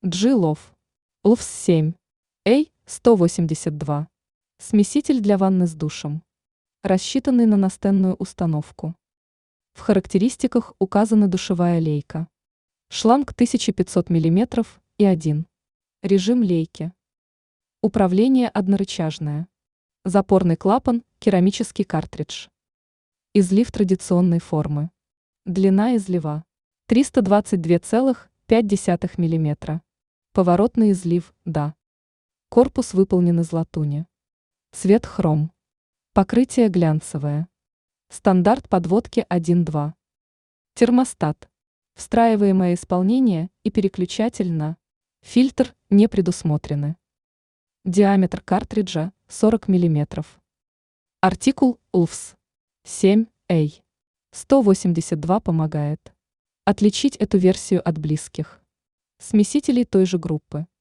G-Love. ULFS 7. A182. Смеситель для ванны с душем. Рассчитанный на настенную установку. В характеристиках указана душевая лейка. Шланг 1500 мм и 1. Режим лейки. Управление однорычажное. Запорный клапан, керамический картридж. Излив традиционной формы. Длина излива 322,5 мм. Поворотный излив, да. Корпус выполнен из латуни. Цвет хром. Покрытие глянцевое. Стандарт подводки 1.2. Термостат. Встраиваемое исполнение и переключатель на фильтр не предусмотрены. Диаметр картриджа 40 мм. Артикул ULFS 7A 182 помогает отличить эту версию от близких смесителей той же группы.